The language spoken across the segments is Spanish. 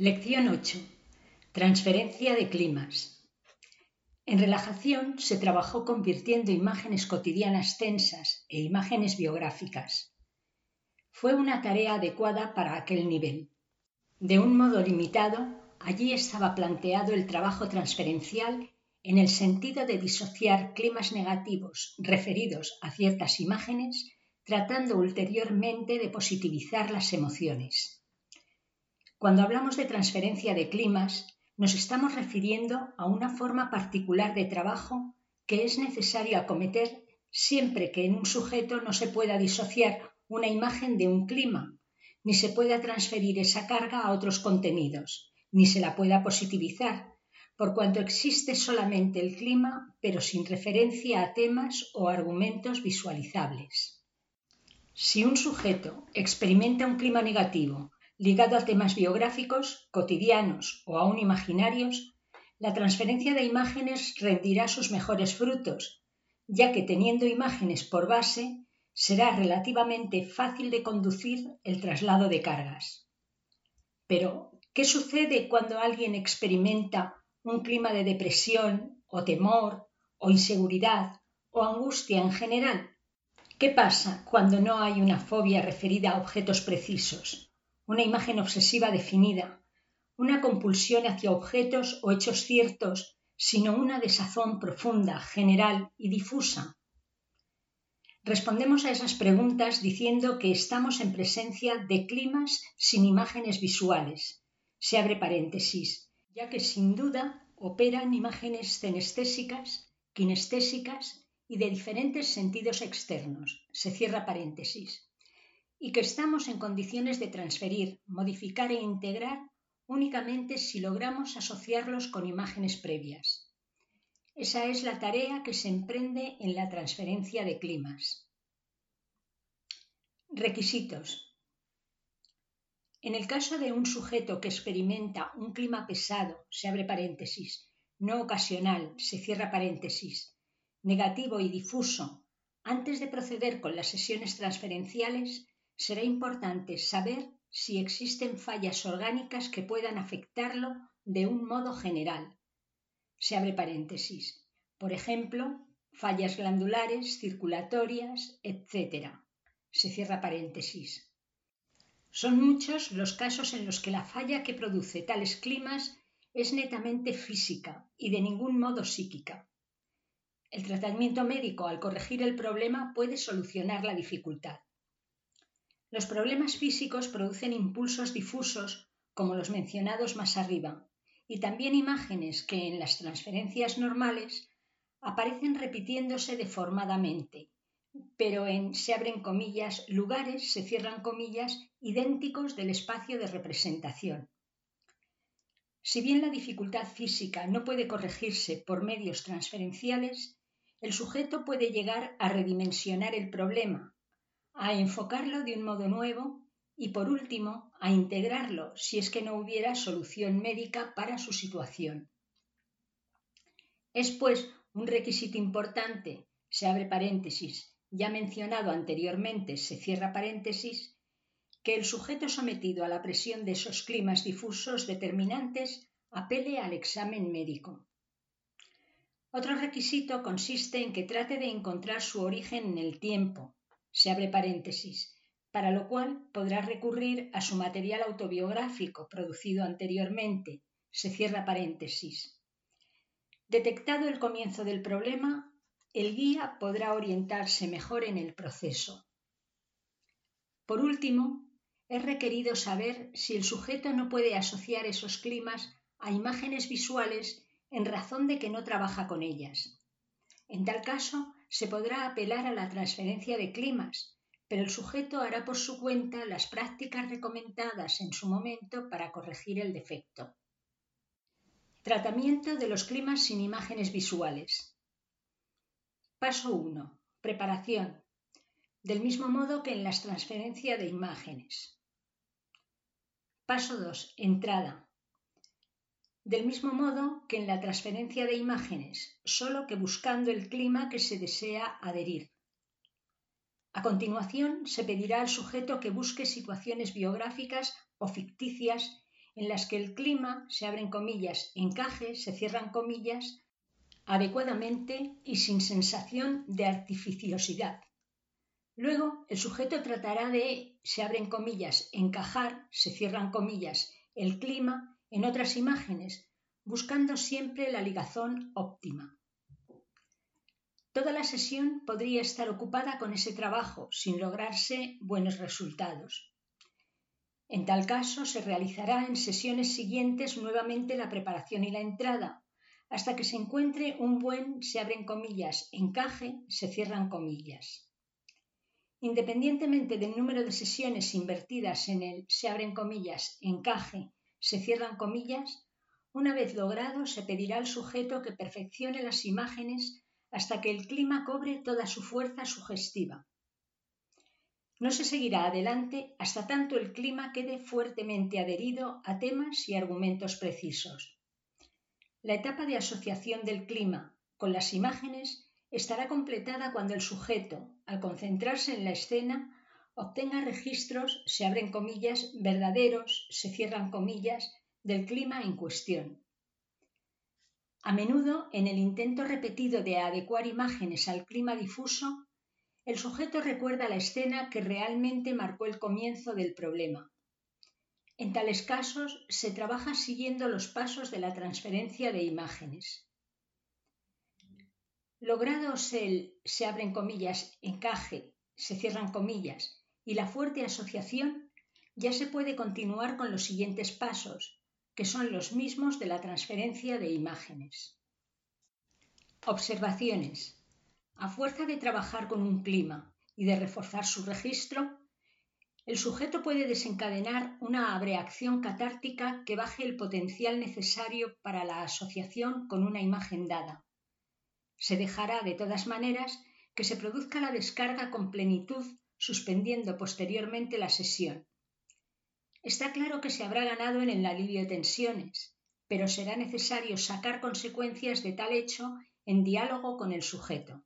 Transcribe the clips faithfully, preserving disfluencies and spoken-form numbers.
Lección ocho. Transferencia de climas. En relajación se trabajó convirtiendo imágenes cotidianas tensas e imágenes biográficas. Fue una tarea adecuada para aquel nivel. De un modo limitado, allí estaba planteado el trabajo transferencial en el sentido de disociar climas negativos referidos a ciertas imágenes, tratando ulteriormente de positivizar las emociones. Cuando hablamos de transferencia de climas, nos estamos refiriendo a una forma particular de trabajo que es necesario acometer siempre que en un sujeto no se pueda disociar una imagen de un clima, ni se pueda transferir esa carga a otros contenidos, ni se la pueda positivizar, por cuanto existe solamente el clima, pero sin referencia a temas o argumentos visualizables. Si un sujeto experimenta un clima negativo, ligado a temas biográficos, cotidianos o aún imaginarios, la transferencia de imágenes rendirá sus mejores frutos, ya que teniendo imágenes por base, será relativamente fácil de conducir el traslado de cargas. Pero, ¿qué sucede cuando alguien experimenta un clima de depresión o temor o inseguridad o angustia en general? ¿Qué pasa cuando no hay una fobia referida a objetos precisos? Una imagen obsesiva definida, una compulsión hacia objetos o hechos ciertos, sino una desazón profunda, general y difusa. Respondemos a esas preguntas diciendo que estamos en presencia de climas sin imágenes visuales, se abre paréntesis, ya que sin duda operan imágenes cenestésicas, kinestésicas y de diferentes sentidos externos, se cierra paréntesis, y que estamos en condiciones de transferir, modificar e integrar únicamente si logramos asociarlos con imágenes previas. Esa es la tarea que se emprende en la transferencia de climas. Requisitos. En el caso de un sujeto que experimenta un clima pesado, se abre paréntesis, no ocasional, se cierra paréntesis, negativo y difuso, antes de proceder con las sesiones transferenciales, será importante saber si existen fallas orgánicas que puedan afectarlo de un modo general. Se abre paréntesis. Por ejemplo, fallas glandulares, circulatorias, etcétera. Se cierra paréntesis. Son muchos los casos en los que la falla que produce tales climas es netamente física y de ningún modo psíquica. El tratamiento médico, al corregir el problema, puede solucionar la dificultad. Los problemas físicos producen impulsos difusos, como los mencionados más arriba, y también imágenes que en las transferencias normales aparecen repitiéndose deformadamente, pero en, se abren comillas, lugares, se cierran comillas, idénticos del espacio de representación. Si bien la dificultad física no puede corregirse por medios transferenciales, el sujeto puede llegar a redimensionar el problema, a enfocarlo de un modo nuevo y, por último, a integrarlo si es que no hubiera solución médica para su situación. Es, pues, un requisito importante, se abre paréntesis, ya mencionado anteriormente, se cierra paréntesis, que el sujeto sometido a la presión de esos climas difusos determinantes apele al examen médico. Otro requisito consiste en que trate de encontrar su origen en el tiempo, se abre paréntesis, para lo cual podrá recurrir a su material autobiográfico producido anteriormente, se cierra paréntesis. Detectado el comienzo del problema, el guía podrá orientarse mejor en el proceso. Por último, es requerido saber si el sujeto no puede asociar esos climas a imágenes visuales en razón de que no trabaja con ellas. En tal caso, se podrá apelar a la transferencia de climas, pero el sujeto hará por su cuenta las prácticas recomendadas en su momento para corregir el defecto. Tratamiento de los climas sin imágenes visuales. Paso uno. Preparación. Del mismo modo que en la transferencia de imágenes. Paso dos. Entrada. Del mismo modo que en la transferencia de imágenes, solo que buscando el clima que se desea adherir. A continuación, se pedirá al sujeto que busque situaciones biográficas o ficticias en las que el clima, se abren comillas, encaje, se cierran comillas, adecuadamente y sin sensación de artificiosidad. Luego, el sujeto tratará de, se abren comillas, encajar, se cierran comillas, el clima en otras imágenes, buscando siempre la ligazón óptima. Toda la sesión podría estar ocupada con ese trabajo sin lograrse buenos resultados. En tal caso, se realizará en sesiones siguientes nuevamente la preparación y la entrada, hasta que se encuentre un buen, se abren comillas, encaje, se cierran comillas. Independientemente del número de sesiones invertidas en el, se abren comillas, encaje, se cierran comillas, una vez logrado se pedirá al sujeto que perfeccione las imágenes hasta que el clima cobre toda su fuerza sugestiva. No se seguirá adelante hasta tanto el clima quede fuertemente adherido a temas y argumentos precisos. La etapa de asociación del clima con las imágenes estará completada cuando el sujeto, al concentrarse en la escena, obtenga registros, se abren comillas, verdaderos, se cierran comillas, del clima en cuestión. A menudo, en el intento repetido de adecuar imágenes al clima difuso, el sujeto recuerda la escena que realmente marcó el comienzo del problema. En tales casos, se trabaja siguiendo los pasos de la transferencia de imágenes. Logrados el, se abren comillas, encaje, se cierran comillas, y la fuerte asociación, ya se puede continuar con los siguientes pasos, que son los mismos de la transferencia de imágenes. Observaciones. A fuerza de trabajar con un clima y de reforzar su registro, el sujeto puede desencadenar una reacción catártica que baje el potencial necesario para la asociación con una imagen dada. Se dejará, de todas maneras, que se produzca la descarga con plenitud, suspendiendo posteriormente la sesión. Está claro que se habrá ganado en el alivio de tensiones, pero será necesario sacar consecuencias de tal hecho en diálogo con el sujeto.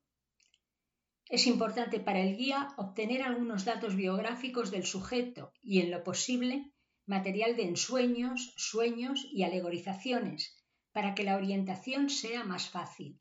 Es importante para el guía obtener algunos datos biográficos del sujeto y, en lo posible, material de ensueños, sueños y alegorizaciones, para que la orientación sea más fácil.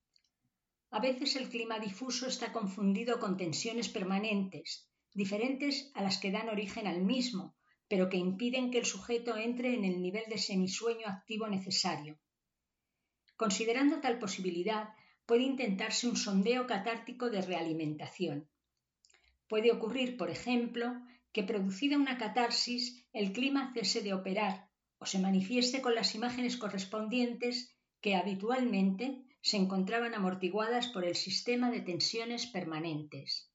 A veces el clima difuso está confundido con tensiones permanentes, diferentes a las que dan origen al mismo, pero que impiden que el sujeto entre en el nivel de semisueño activo necesario. Considerando tal posibilidad, puede intentarse un sondeo catártico de realimentación. Puede ocurrir, por ejemplo, que producida una catarsis, el clima cese de operar o se manifieste con las imágenes correspondientes que habitualmente se encontraban amortiguadas por el sistema de tensiones permanentes.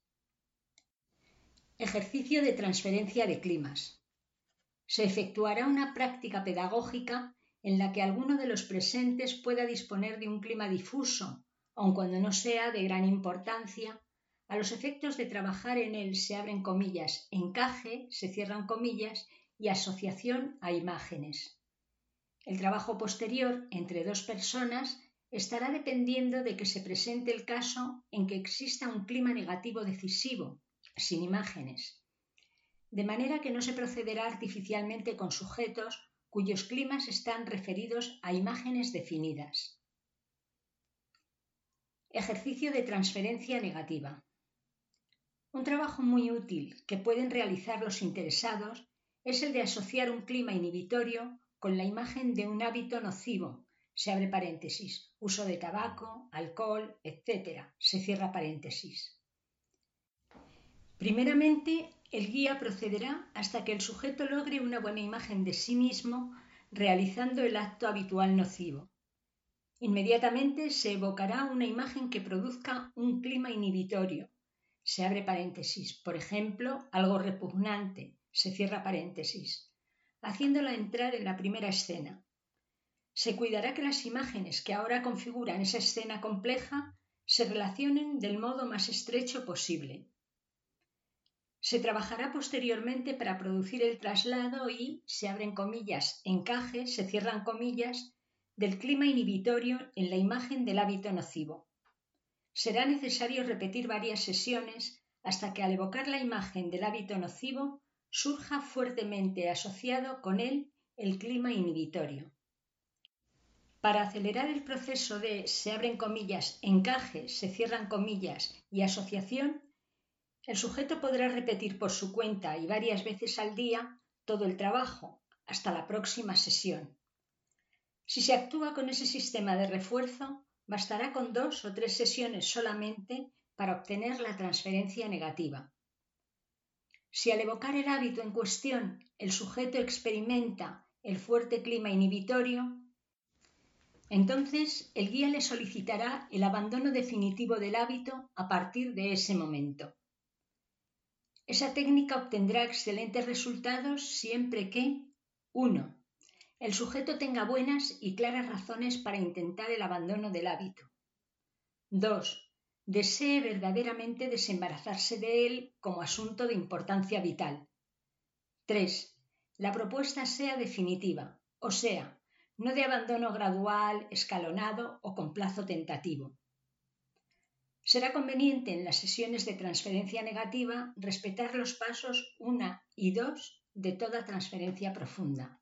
Ejercicio de transferencia de climas. Se efectuará una práctica pedagógica en la que alguno de los presentes pueda disponer de un clima difuso, aun cuando no sea de gran importancia, a los efectos de trabajar en él, se abren comillas, encaje, se cierran comillas, y asociación a imágenes. El trabajo posterior entre dos personas estará dependiendo de que se presente el caso en que exista un clima negativo decisivo, sin imágenes, de manera que no se procederá artificialmente con sujetos cuyos climas están referidos a imágenes definidas. Ejercicio de transferencia negativa. Un trabajo muy útil que pueden realizar los interesados es el de asociar un clima inhibitorio con la imagen de un hábito nocivo, se abre paréntesis, uso de tabaco, alcohol, etcétera, se cierra paréntesis. Primeramente, el guía procederá hasta que el sujeto logre una buena imagen de sí mismo realizando el acto habitual nocivo. Inmediatamente se evocará una imagen que produzca un clima inhibitorio, se abre paréntesis, por ejemplo, algo repugnante, se cierra paréntesis, haciéndola entrar en la primera escena. Se cuidará que las imágenes que ahora configuran esa escena compleja se relacionen del modo más estrecho posible. Se trabajará posteriormente para producir el traslado y, se abren comillas, encaje, se cierran comillas, del clima inhibitorio en la imagen del hábito nocivo. Será necesario repetir varias sesiones hasta que al evocar la imagen del hábito nocivo surja fuertemente asociado con él el clima inhibitorio. Para acelerar el proceso de, se abren comillas, encaje, se cierran comillas y asociación, el sujeto podrá repetir por su cuenta y varias veces al día todo el trabajo, hasta la próxima sesión. Si se actúa con ese sistema de refuerzo, bastará con dos o tres sesiones solamente para obtener la transferencia negativa. Si al evocar el hábito en cuestión el sujeto experimenta el fuerte clima inhibitorio, entonces el guía le solicitará el abandono definitivo del hábito a partir de ese momento. Esa técnica obtendrá excelentes resultados siempre que uno. El sujeto tenga buenas y claras razones para intentar el abandono del hábito. dos. Desee verdaderamente desembarazarse de él como asunto de importancia vital. tres. La propuesta sea definitiva, o sea, no de abandono gradual, escalonado o con plazo tentativo. Será conveniente en las sesiones de transferencia negativa respetar los pasos uno y dos de toda transferencia profunda.